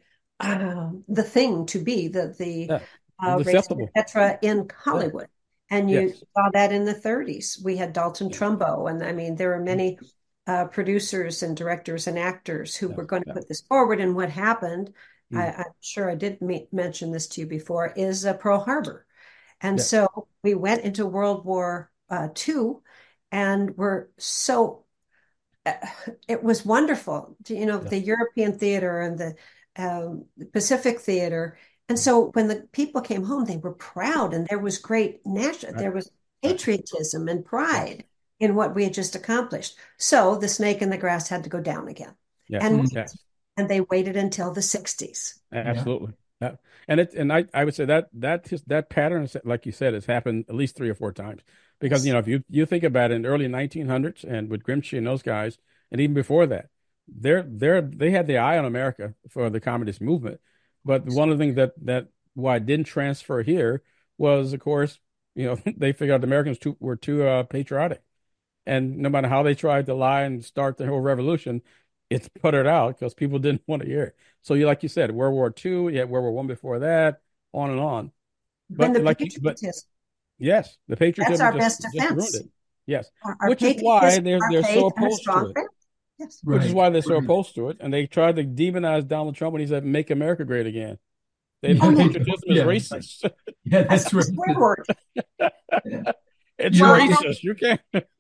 um, the thing to be, the the
yeah,
uh, race,
acceptable.
et cetera, in
Yeah,
Hollywood. And you
yes,
saw that in the thirties. We had Dalton
yeah,
Trumbo. And I mean, there were
mm,
many uh, producers and directors and actors who
yeah,
were going to
yeah,
put this forward. And what happened, I,
mm,
I'm sure I did me- mention this to you before, is uh, Pearl Harbor. And
yes,
so we went into World War uh, Two, and we're so uh, it was wonderful, to, you know,
yeah,
the European theater and the um, Pacific theater. And so when the people came home, they were proud, and there was great national,
right,
there was
right,
patriotism and
yes,
pride in what we had just accomplished. So the snake in the grass had to go down again,
yes,
and
Mm.
yes.
and they waited until the sixties.
Yeah.
Absolutely. Yeah. And it and I, I would say that that is, that pattern is, like you said, has happened at least three or four times. Because you
Yes.
know, if you, you think about it in the early nineteen hundreds and with Gramsci and those guys, and even before that, they're they're they had their eye on America for the communist movement. But one of the things that that why it didn't transfer here was, of course, you know, they figured out the Americans too, were too uh, patriotic. And no matter how they tried to lie and start the whole revolution, it's puttered out because people didn't want to hear it. So you, like you said, World War Two, you had World War One before that, on and on.
Then
But
the
like, you- but
patriotism,
yes, the
that's
patriotism
our
just
best
just ruined
defense.
it. Yes,
Our, our
which is why
patriotism,
they're
our
they're so
faith, and a
opposed to
strong
it.
faith. Yes.
Which is
Right.
why they're so
Right.
opposed to it, and they tried to demonize Donald Trump when he said "Make America Great Again." They
Yeah.
Oh, yeah.
patriotism is
Yeah.
racist.
Yeah,
That's
that's
a
right.
swear word.
Yeah.
It's
You know,
Well, and
racist. You can't.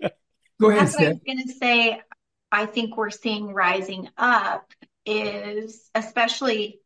go ahead,
that's what I
Steph.
was going to say. I think we're seeing rising up is especially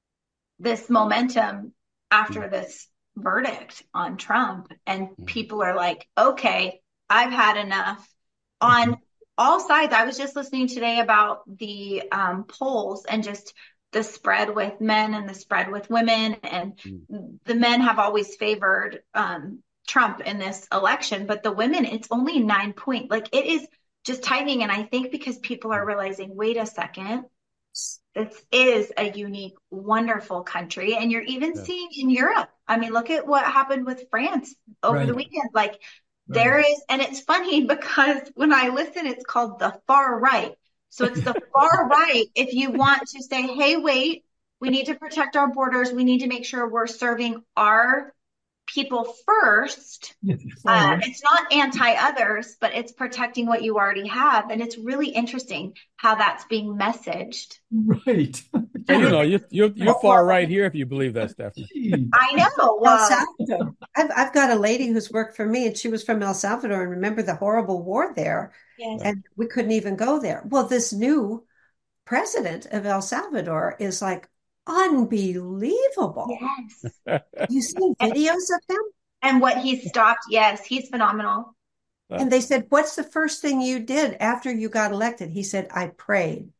this momentum after this verdict on Trump. And
Mhm.
people are like, okay, I've had enough on all sides. I was just listening today about the um, polls and just the spread with men and the spread with women. And mm. the men have always favored um, Trump in this election, but the women, it's only nine point, like it is just tithing. And I think because people are realizing, wait a second, this is a unique, wonderful country. And you're even yeah. seeing in Europe. I mean, look at what happened with France over right. the weekend. Like right. there is, and it's funny because when I listen, it's called the far right. So it's the far right. If you want to say, hey, wait, we need to protect our borders. We need to make sure we're serving our people first. Uh, it's not anti-others, but it's protecting what you already have. And it's really interesting how that's being messaged.
Right.
And you know, you're, you're, you're far right here if you believe that, Stephanie.
I know.
Well, El Salvador. I've, I've got a lady who's worked for me, and she was from El Salvador, and remember the horrible war there.
Yes.
And we couldn't even go there. Well, this new president of El Salvador is like unbelievable.
Yes.
You see videos of him?
And what he stopped. Yes, he's phenomenal.
And they said, what's the first thing you did after you got elected? He said, I prayed.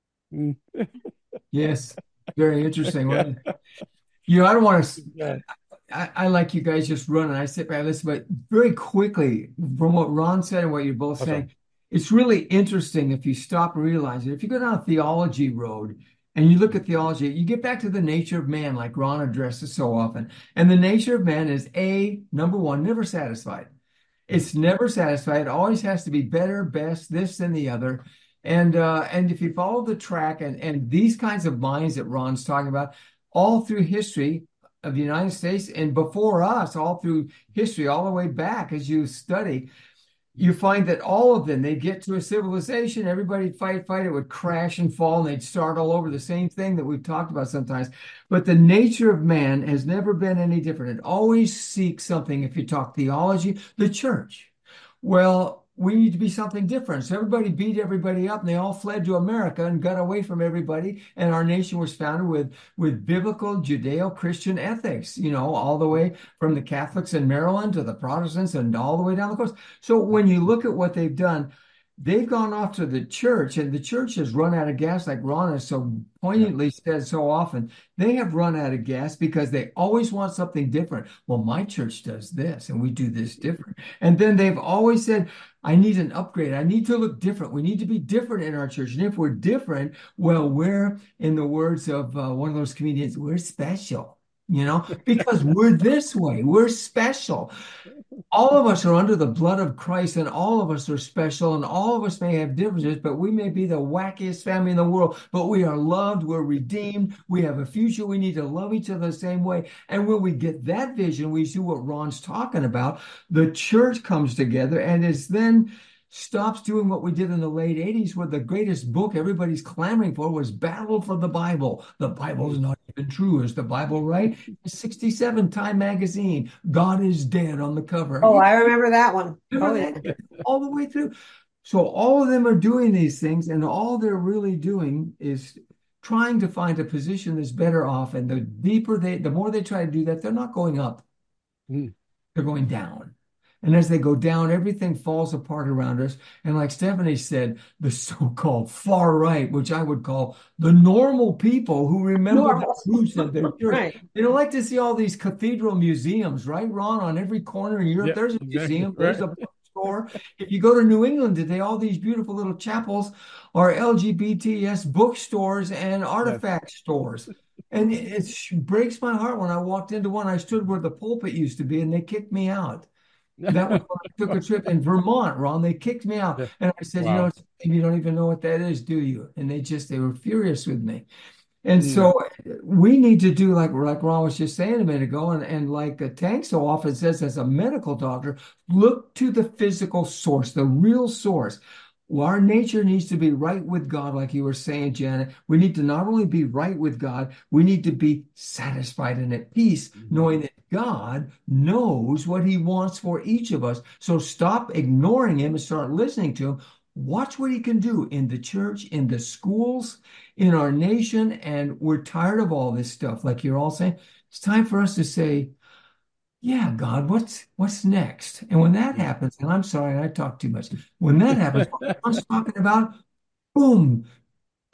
Yes. Very interesting. Well, you know, I don't want to, I, I like you guys just run and I sit back and listen, but very quickly from what Ron said and what you're both okay. saying, it's really interesting if you stop and realize it. If you go down a theology road and you look at theology, you get back to the nature of man, like Ron addresses so often. And the nature of man is A, number one, never satisfied. It's never satisfied. It always has to be better, best, this and the other. And uh, and if you follow the track and, and these kinds of minds that Ron's talking about, all through history of the United States and before us, all through history, all the way back as you study, you find that all of them, they get to a civilization, everybody'd fight, fight, it would crash and fall, and they'd start all over the same thing that we've talked about sometimes. But the nature of man has never been any different. It always seeks something. If you talk theology, the church. Well, we need to be something different. So everybody beat everybody up and they all fled to America and got away from everybody. And our nation was founded with, with biblical Judeo-Christian ethics, you know, all the way from the Catholics in Maryland to the Protestants and all the way down the coast. So when you look at what they've done, they've gone off to the church, and the church has run out of gas, like Ron has so poignantly said so often. They have run out of gas because they always want something different. Well, my church does this, and we do this different. And then they've always said, I need an upgrade. I need to look different. We need to be different in our church. And if we're different, well, we're, in the words of uh, one of those comedians, we're special, you know, because we're this way. We're special. All of us are under the blood of Christ, and all of us are special, and all of us may have differences, but we may be the wackiest family in the world, but we are loved, we're redeemed, we have a future. We need to love each other the same way. And when we get that vision, we see what Ron's talking about. The church comes together and is then stops doing what we did in the late eighties, where the greatest book everybody's clamoring for was Battle for the Bible. The Bible is not even true. Is the Bible right? sixty-seven Time Magazine. God is dead on the cover.
Oh, I remember that one. Oh, yeah.
All the way through. So all of them are doing these things, and all they're really doing is trying to find a position that's better off. And the deeper they, the more they try to do that, they're not going up. Mm. They're going down. And as they go down, everything falls apart around us. And like Stephanie said, the so-called far right, which I would call the normal people who remember normal. the roots of their church. Right. They don't like to see all these cathedral museums, right, Ron? On every corner in Europe, yep, there's a exactly. museum, right. there's a bookstore. If you go to New England today, all these beautiful little chapels are L G B T S bookstores and artifact yes. stores. And it, it breaks my heart when I walked into one. I stood where the pulpit used to be, and they kicked me out. That was when I took a trip in Vermont, Ron. They kicked me out. And I said, wow. you know, you don't even know what that is, do you? And they just, they were furious with me. And mm. so we need to do like, like Ron was just saying a minute ago, and, and like a Tank so often says as a medical doctor, look to the physical source, the real source. Well, our nature needs to be right with God, like you were saying, Janet. We need to not only be right with God, we need to be satisfied and at peace, mm-hmm. knowing that God knows what he wants for each of us. So stop ignoring him and start listening to him. Watch what he can do in the church, in the schools, in our nation. And we're tired of all this stuff, like you're all saying. It's time for us to say, yeah, God, what's what's next? And when that happens, and I'm sorry, I talk too much. When that happens, what I'm talking about, boom, big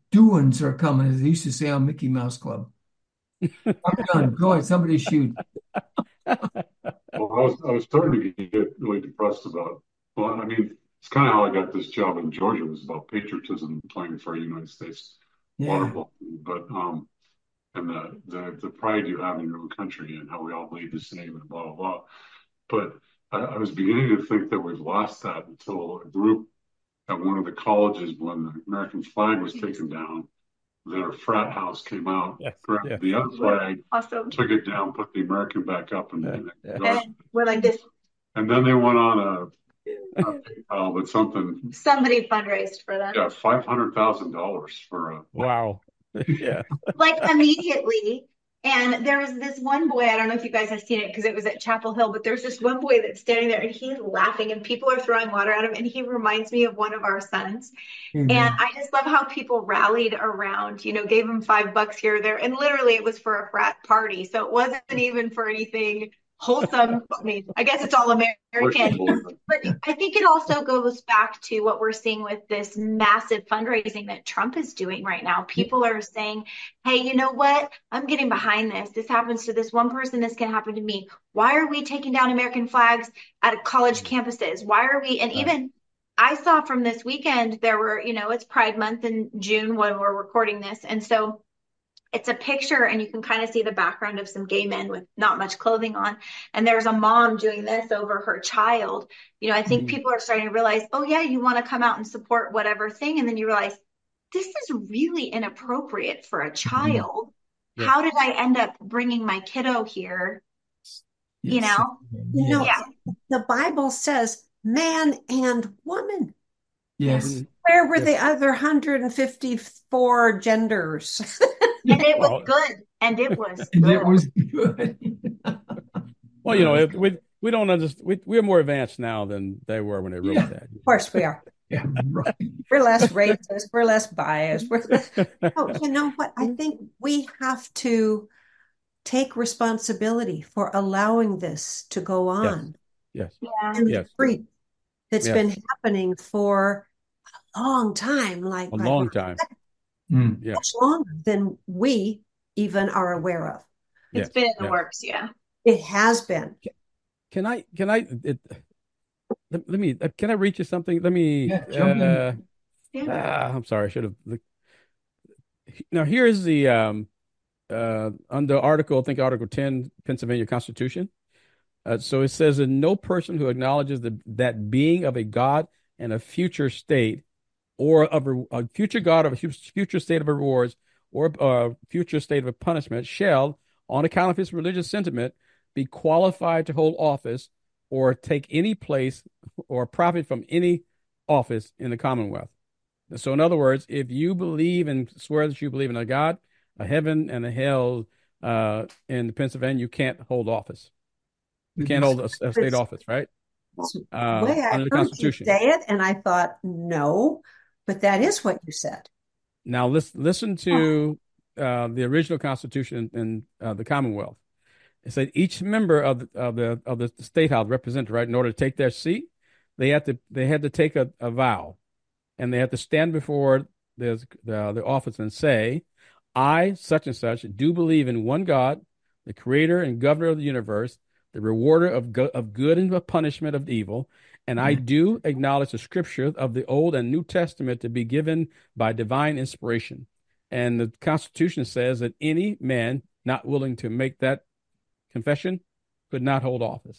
doings are coming, as they used to say on Mickey Mouse Club. I'm done. Go ahead, somebody shoot.
Well, I was I was starting to get really depressed about. Well, I mean, it's kind of how I got this job in Georgia. It was about patriotism, playing for a United States water
Yeah.
polo team, but um, and the, the the pride you have in your own country and how we all bleed the same and blah blah blah. But I, I was beginning to think that we've lost that until a group at one of the colleges, when the American flag was taken down, their frat house came out,
Yes,
grabbed
yes.
the other flag,
Awesome.
took it down, put the American back up, and,
Yeah,
and,
yeah.
And we're like this.
and then they went on a, a PayPal with something,
Somebody fundraised for them.
yeah, five hundred thousand dollars for a.
Wow. Yeah.
Like immediately. And there was this one boy, I don't know if you guys have seen it because it was at Chapel Hill, but there's this one boy that's standing there and he's laughing and people are throwing water at him. And he reminds me of one of our sons.
Amen.
And I just love how people ralied around, you know, gave him five bucks here or there. And literally it was for a frat party. So it wasn't even for anything wholesome. I mean, I guess it's all American. But I think it also goes back to what we're seeing with this massive fundraising that Trump is doing right now. People are saying, hey, you know what? I'm getting behind this. This happens to this one person. This can happen to me. Why are we taking down American flags at college campuses? Why are we? And even I saw from this weekend, there were, you know, it's Pride Month in June when we're recording this. And so it's a picture and you can kind of see the background of some gay men with not much clothing on. And there's a mom doing this over her child. You know, I think
Mhm.
people are starting to realize, oh yeah, you want to come out and support whatever thing. And then you realize this is really inappropriate for a child.
Yeah.
How did I end up bringing my kiddo here? You
Yes.
know?
You know,
Yeah.
the Bible says man and woman.
Yes.
Mhm.
Where were
Yes.
the other one hundred fifty-four genders?
And it was
Well-
good. And it was
And
good.
it was good.
Well, you know, it, we we don't understand. We we're more advanced now than they were when they wrote
Yeah.
that.
Of course we are.
Yeah, right.
We're less racist. We're less biased. We're oh, you know what? I think we have to take responsibility for allowing this to go on.
Yes.
Yeah.
And
Yes.
the freak that's
Yes.
been happening for a long time, like
A
like
long time.
Mm.
Yeah.
much longer than we even are aware of.
It's
Yes.
been in the
Yeah.
works. Yeah.
It has been.
Can I? Can I? It, let, let me. Can I read you something? Let me.
Yeah, jump in.
uh,
Yeah.
ah, I'm sorry. I should have. looked- Now here's the um, uh, under Article. I think Article ten, Pennsylvania Constitution. Uh, so it says that no person who acknowledges the, that being of a God and a future state, or of a, a future God of a future state of rewards, or a future state of a punishment, shall, on account of his religious sentiment, be qualified to hold office or take any place or profit from any office in the Commonwealth. So, in other words, if you believe and swear that you believe in a God, a heaven, and a hell uh, in Pennsylvania, you can't hold office. You can't hold a, a state office, right?
It's
Uh,
the way I
under the
heard you
Constitution.
say it, and I thought, no, but that is what you said.
Now, listen, listen to uh, the original Constitution in uh, the Commonwealth. It said each member of the, of the of the state house represented, right, in order to take their seat, they had to they had to take a, a vow, and they had to stand before the, the the office and say, "I, such and such, do believe in one God, the Creator and Governor of the universe, the rewarder of go- of good and the punishment of evil, and I do acknowledge the Scripture of the Old and New Testament to be given by divine inspiration." And the Constitution says that any man not willing to make that confession could not hold office.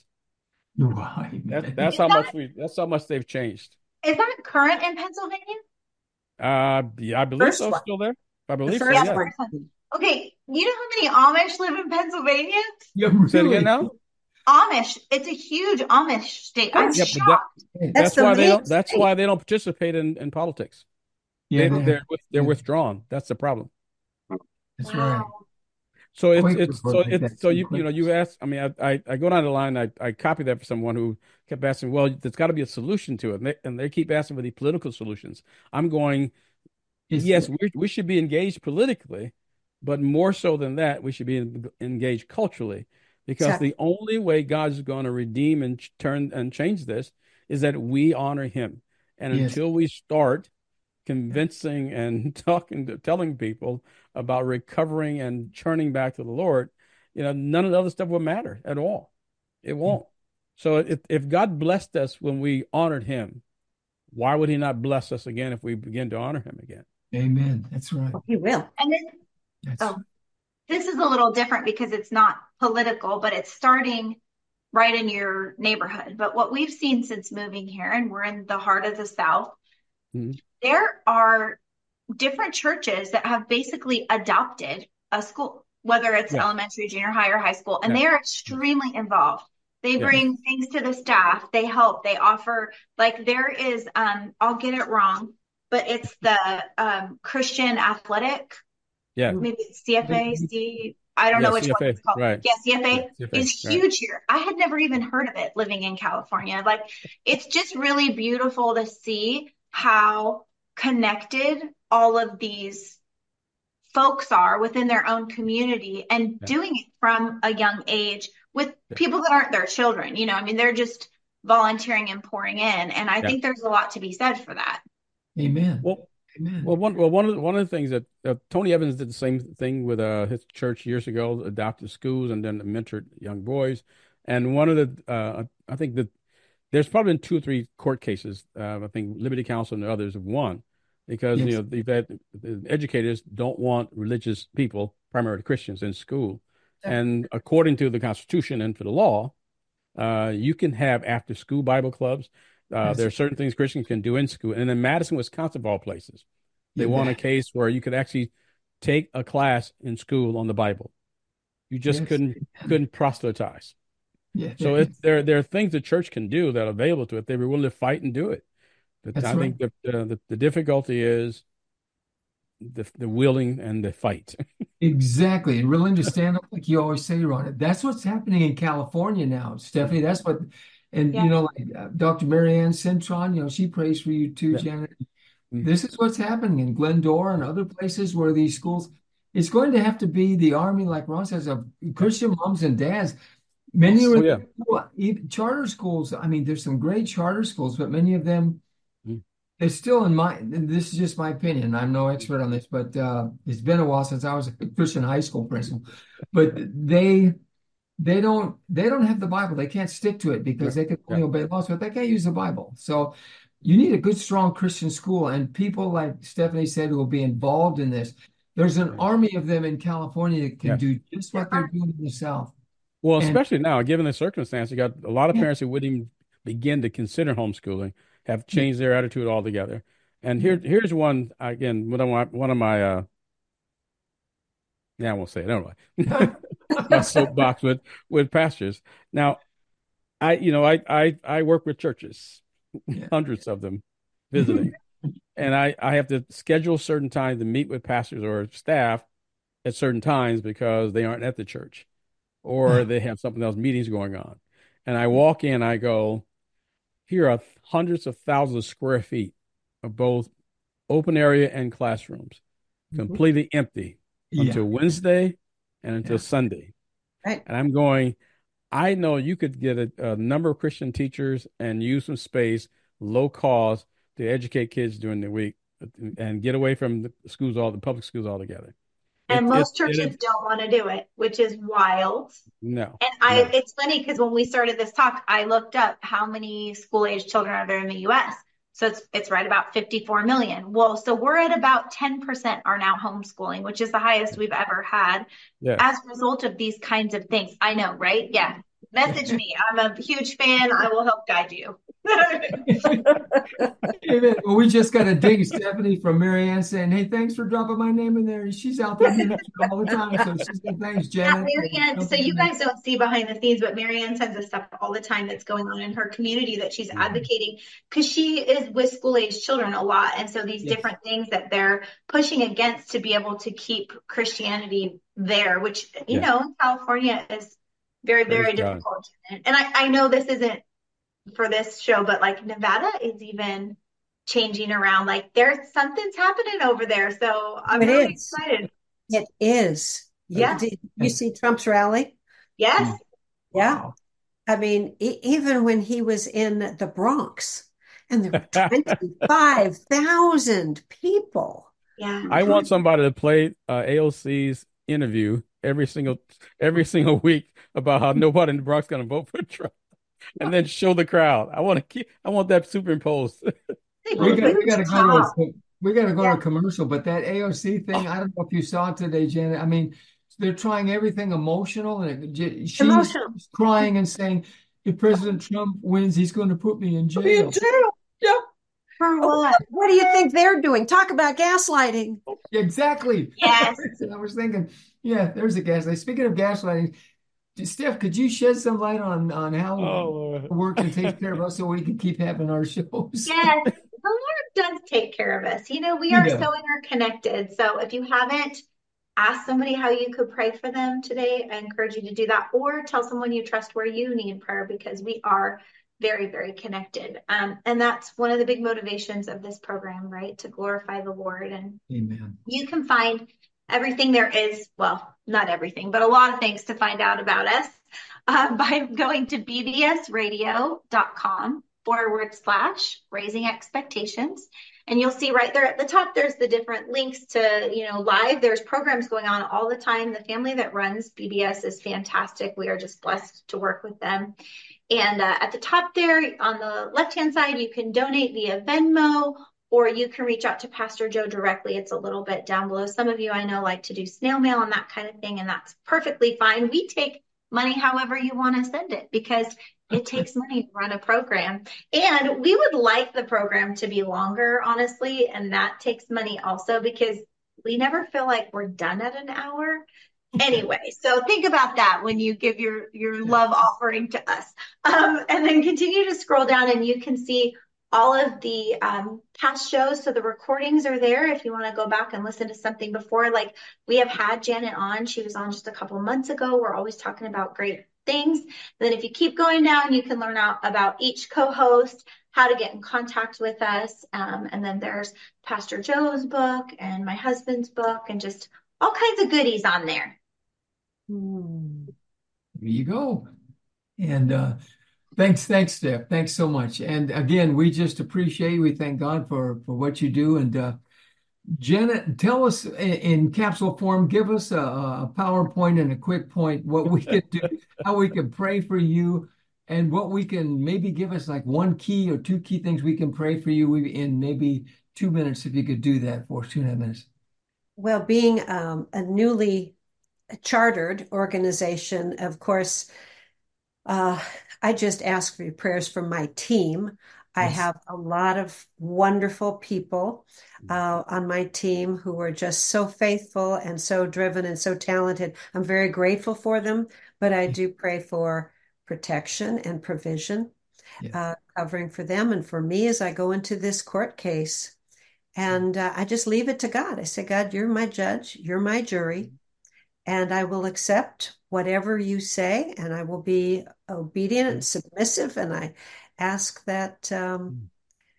Why,
That's
man?
that's
Is
how
that-
much we that's how much they've changed.
Is that current in Pennsylvania?
Uh, yeah, I believe
First
so.
one.
Still there? I
The
believe so.
first
Yeah.
one.
Okay, you know how many Amish live in Pennsylvania?
Yeah,
Say it
really?
again now.
Amish. It's a huge Amish state. I'm
Yeah, but that-
shocked.
That's
That's
the
why they
main
don't. That's
state.
why they don't participate in, in politics.
Yeah,
They,
they-
they're with- they're
yeah.
withdrawn. That's the problem.
that's right.
Wow.
So it's
Quaker
it's so
vote like
it's
that,
so
some
you you know
Quakers.
you ask. I mean, I I, I go down the line. I I copy that for someone who kept asking. Well, there's got to be a solution to it, and they, and they keep asking for the political solutions. I'm going.
It's-
Yes, we we should be engaged politically, but more so than that, we should be en- engaged culturally, because
Exactly.
the only way God is going to redeem and ch- turn and change this is that we honor Him, and
Yes.
until we start convincing and talking to telling people about recovering and turning back to the Lord, you know, none of the other stuff will matter at all. It won't. So if, if God blessed us when we honored him, why would he not bless us again if we begin to honor him again?
Amen. That's right.
He will.
And then,
That's
oh, this is a little different because it's not political, but it's starting right in your neighborhood. But what we've seen since moving here, and we're in the heart of the South, mm-hmm. there are different churches that have basically adopted a school, whether it's yeah. elementary, junior high, or high school, and yeah. they are extremely involved. They bring yeah. things to the staff. They help. They offer, like there is, um, I'll get it wrong, but it's the um, Christian Athletic.
Yeah.
Maybe it's C F A, C, I don't
yeah,
know which
C F A,
one it's called.
Right.
Yeah, C F A
yeah, C F A,
is
right.
huge here. I had never even heard of it living in California. Like, it's just really beautiful to see how connected all of these folks are within their own community and yeah. doing it from a young age with yeah. people that aren't their children. You know, I mean, they're just volunteering and pouring in. And I yeah. think there's a lot to be said for that.
Amen.
Well,
Amen.
Well, one well one of the, one of the things that uh, Tony Evans did the same thing with uh, his church years ago, adopted schools and then mentored young boys. And one of the uh, I think that there's probably been two or three court cases. Uh, I think Liberty Counsel and others have won because yes. you know they've had, the educators don't want religious people, primarily Christians, in school. Yeah. And according to the Constitution and to the law, uh, you can have after school Bible clubs. Uh, there are certain things Christians can do in school. And in Madison, Wisconsin, of all places, they yeah. won a case where you could actually take a class in school on the Bible. You just yes. couldn't couldn't proselytize.
Yeah.
So it, there, there are things the church can do that are available to it. They were willing to fight and do it. But
That's
I
right.
think the, uh, the the difficulty is the the willing and the fight.
Exactly. And willing to stand up like you always say, Ron. That's what's happening in California now, Stephanie. That's what... And, yeah. you know, like uh, Doctor Marianne Cintron, you know, she prays for you too, yeah. Janet. Mm-hmm. This is what's happening in Glendora and other places where these schools, it's going to have to be the army, like Ron says, of Christian moms and dads. Many
oh,
of
yeah.
them, even charter schools, I mean, there's some great charter schools, but many of them, mm-hmm. it's still in my, and this is just my opinion. I'm no expert on this, but uh, it's been a while since I was a Christian high school principal. But they... They don't. They don't have the Bible. They can't stick to it because yeah. they can only yeah. obey laws, but they can't use the Bible. So, you need a good, strong Christian school, and people like Stephanie said who will be involved in this. There's an army of them in California that can yeah. do just what they're doing in the South.
Well,
and,
especially now, given the circumstance, you got a lot of parents yeah. who wouldn't even begin to consider homeschooling have changed yeah. their attitude altogether. And here, yeah. here's one again. One of my, one of my. Uh, yeah, I won't say it. Don't I? My soapbox with with pastors. Now, I you know I I I work with churches, yeah. hundreds of them, visiting, and I I have to schedule certain times to meet with pastors or staff at certain times because they aren't at the church, or they have something else, meetings going on, and I walk in, I go, here are hundreds of thousands of square feet of both open area and classrooms, completely mm-hmm. empty yeah. until Wednesday and until yeah. Sunday.
Right.
And I'm going, I know you could get a, a number of Christian teachers and use some space, low cost, to educate kids during the week and get away from the schools, all the public schools altogether.
And
it,
most
it,
churches
it,
don't want to do it, which is wild.
No.
And I,
no.
it's funny because when we started this talk, I looked up how many school-age children are there in the U S. So it's it's right about fifty-four million. Well, so we're at about ten percent are now homeschooling, which is the highest we've ever had
yeah.
as a result of these kinds of things. I know, right? Yeah. Message me. I'm a huge fan. I will help guide you.
Amen. Well, we just got a ding, Stephanie, from Marianne saying, hey, thanks for dropping my name in there. She's out there all the time. So she's saying, thanks, Janet.
Yeah, Marianne, so you guys don't see behind the scenes, but Marianne sends us stuff all the time that's going on in her community that she's mm-hmm. advocating because she is with school-age children a lot. And so these yes. different things that they're pushing against to be able to keep Christianity there, which, you yeah. know, in California is very, very Praise difficult. God. And I, I know this isn't for this show, but like Nevada is even changing around. Like there's something's happening over there. So I'm
it
really
is.
excited.
It is.
Yeah.
Did you see Trump's rally?
Yes.
Yeah. Wow. I mean, e- even when he was in the Bronx And there were twenty-five thousand people.
Yeah.
I want somebody to play uh, A O C's interview every single every single week about how nobody in the Bronx going to vote for Trump, and then show the crowd. I want to keep. I want that superimposed.
We got, we got to go to a, we got to go
Yeah.
to a commercial, but that A O C thing, I don't know if you saw it today, Janet. I mean, they're trying everything emotional, and it, j- she's
Emotional.
crying and saying, "If President Trump wins, he's going to put me in
Be in
jail."
jail. Yeah.
For what?
What do you think they're doing? Talk about gaslighting.
Exactly.
Yes.
I was thinking, yeah, there's a gaslight. Speaking of gaslighting, Steph, could you shed some light on on how
Oh,
the work and takes care of us so we can keep having our shows?
Yes. The Lord does take care of us. You know, we
He
are
does.
so interconnected. So if you haven't asked somebody how you could pray for them today, I encourage you to do that, or tell someone you trust where you need prayer, because we are very, very connected. Um, and that's one of the big motivations of this program, right? To glorify the Lord. And
Amen.
you can find everything there is, well, not everything, but a lot of things to find out about us uh, by going to bbsradio.com forward slash raising expectations. And you'll see right there at the top, there's the different links to, you know, live. There's programs going on all the time. The family that runs B B S is fantastic. We are just blessed to work with them. And uh, at the top there on the left-hand side, you can donate via Venmo, or you can reach out to Pastor Joe directly. It's a little bit down below. Some of you I know like to do snail mail and that kind of thing, and that's perfectly fine. We take money however you want to send it, because it takes money to run a program. And we would like the program to be longer, honestly, and that takes money also, because we never feel like we're done at an hour. Anyway, so think about that when you give your, your love offering to us. Um, and then continue to scroll down and you can see all of the um, past shows. So the recordings are there if you want to go back and listen to something before. Like we have had Janet on. She was on just a couple months ago. We're always talking about great things. And then if you keep going down, you can learn out about each co-host, how to get in contact with us. Um, and then there's Pastor Joe's book and my husband's book and just all kinds of goodies on there.
Hmm.
There you go. And uh, thanks, thanks, Steph. Thanks so much. And again, we just appreciate, we thank God for, for what you do. And uh, Janet, tell us in, in capsule form, give us a, a PowerPoint and a quick point, what we can do, how we can pray for you, and what we can maybe give us like one key or two key things we can pray for you in maybe two minutes, if you could do that for us, two and a half minutes.
Well, being um, a newly chartered organization, of course, uh, I just ask for your prayers for my team. I
Yes.
have a lot of wonderful people uh, on my team who are just so faithful and so driven and so talented. I'm very grateful for them, but I do pray for protection and provision,
Yes.
uh, covering for them and for me as I go into this court case. And uh, I just leave it to God. I say, God, you're my judge, you're my jury, and I will accept whatever you say, and I will be obedient and submissive. And I ask that um,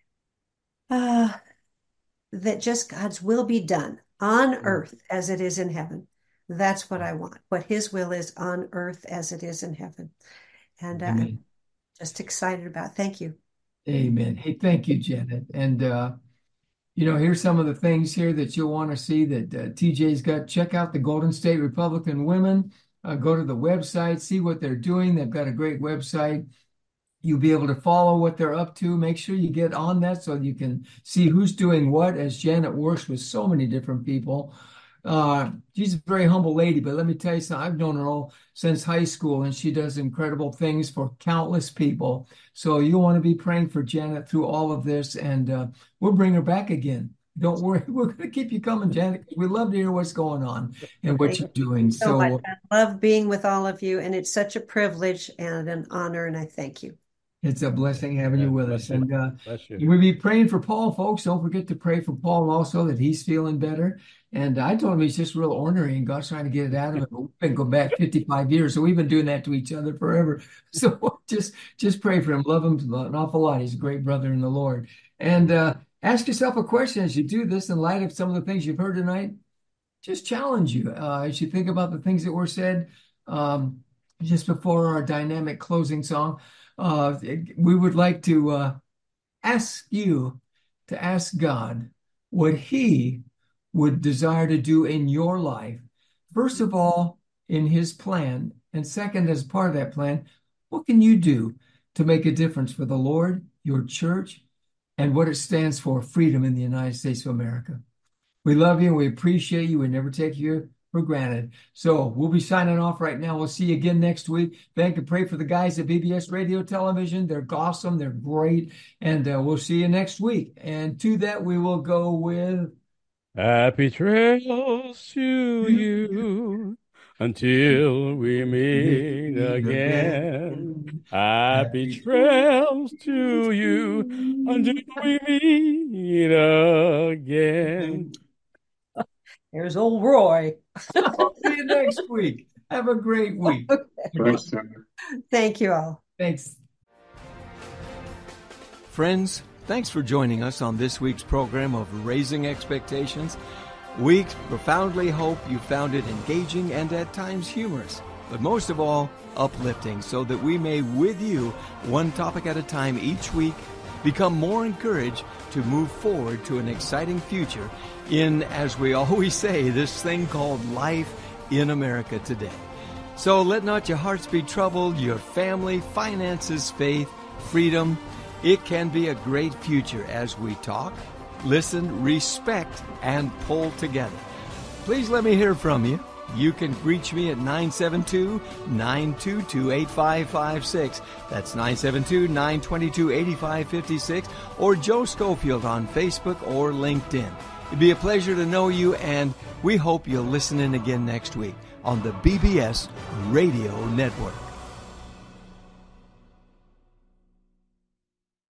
uh, that just God's will be done on earth as it is in heaven. That's what I want. What His will is on earth as it is in heaven. And uh, I'm
Amen.
just excited about it. Thank you.
Amen. Hey, thank you, Janet. And, uh, you know, here's some of the things here that you'll want to see that uh, T J's got. Check out the Golden State Republican Women. Uh, go to the website, see what they're doing. They've got a great website. You'll be able to follow what they're up to. Make sure you get on that so you can see who's doing what, as Janet works with so many different people. Uh, she's a very humble lady, but let me tell you something. I've known her all since high school, and she does incredible things for countless people. So you want to be praying for Janet through all of this, and uh, we'll bring her back again. Don't worry. We're going to keep you coming, Janet, because we love to hear what's going on and what
Thank
you're doing.
so
So
much. I love being with all of you, and it's such a privilege and an honor, and I thank you.
it's a blessing having you with us. And uh,
Bless you.
we'll be praying for Paul, folks. Don't forget to pray for Paul also, that he's feeling better. And I told him he's just real ornery, and God's trying to get it out of him. But we've been going back fifty-five years, so we've been doing that to each other forever. So just just pray for him. Love him an awful lot. He's a great brother in the Lord. And uh, ask yourself a question as you do this in light of some of the things you've heard tonight. Just challenge you uh, as you think about the things that were said um, just before our dynamic closing song. Uh, we would like to uh, ask you to ask God what He would desire to do in your life. First of all, in His plan, and second, as part of that plan, what can you do to make a difference for the Lord, your church, and what it stands for, freedom in the United States of America? We love you and we appreciate you. We never take you for granted. So we'll be signing off right now. We'll see you again next week. Thank and pray for the guys at B B S Radio Television. They're awesome. They're great. And uh, we'll see you next week. And to that, we will go with
Happy trails to you until we meet again. Happy trails to you until we meet again.
There's old Roy.
I'll see you next week. Have a great week.
Okay.
Thanks,
Thank you all.
Thanks.
Friends, thanks for joining us on this week's program of Raising Expectations. We profoundly hope you found it engaging and at times humorous, but most of all, uplifting, so that we may, with you, one topic at a time each week, become more encouraged to move forward to an exciting future in, as we always say, this thing called life in America today. So let not your hearts be troubled, your family, finances, faith, freedom. It can be a great future as we talk, listen, respect, and pull together. Please let me hear from you. You can reach me at nine seven two, nine two two, eight five five six. That's nine seven two, nine two two, eight five five six, or Joe Schofield on Facebook or LinkedIn. It'd be a pleasure to know you, and we hope you'll listen in again next week on the B B S Radio Network.